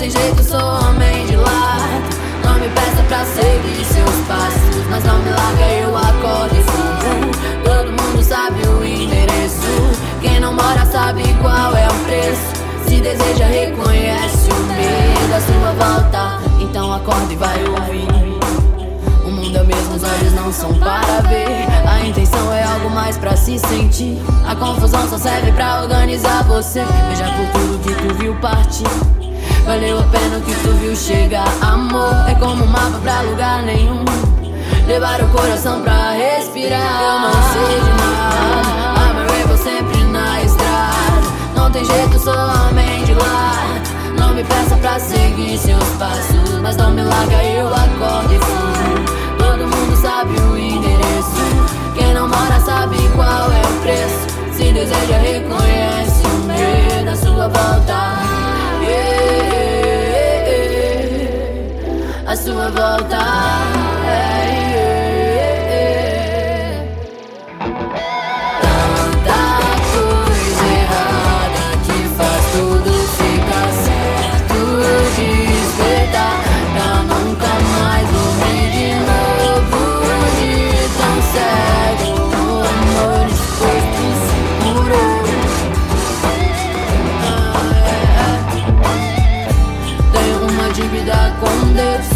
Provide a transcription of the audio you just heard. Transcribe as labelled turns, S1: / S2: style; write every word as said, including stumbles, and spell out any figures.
S1: tem jeito, sou homem de lata. Não me peça pra seguir seus passos, mas não me larga, eu acordo e fumo. Todo mundo sabe o endereço, quem não mora sabe qual é o preço. Se deseja, reconhece o medo da sua volta, então acorda e vai ouvir. O mundo é mesmo, os olhos não são para ver. A intenção é algo mais pra se sentir. A confusão só serve pra organizar você. Veja por tudo que tu viu partir, valeu a pena o que tu viu chegar. Amor é como um mapa pra lugar nenhum, levar o coração pra respirar. Eu não sei de nada, amarei vou sempre na estrada. Não tem jeito, sou homem de lata. Não me peça pra seguir seus passos, mas não me larga, eu acordo e fumo. Todo mundo sabe o endereço, quem não mora sabe qual é o preço. Se deseja, reconhece o medo da sua volta. Yeah, yeah, yeah. A sua volta. Yeah, yeah. Dívida com Deus.